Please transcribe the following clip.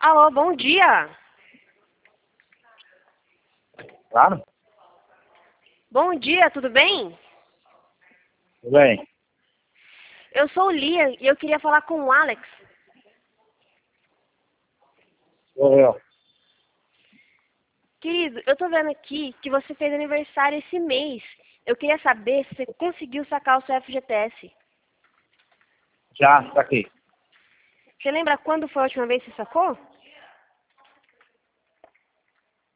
Alô, bom dia. Claro, Bom dia, tudo bem? tudo bem. Eu sou o Lia e eu queria falar com o Alex. Sou eu. Querido, eu tô vendo aqui que você fez aniversário esse mês. Eu queria saber se você conseguiu sacar o seu FGTS. Já, tá aqui. Você lembra quando foi a última vez que você sacou?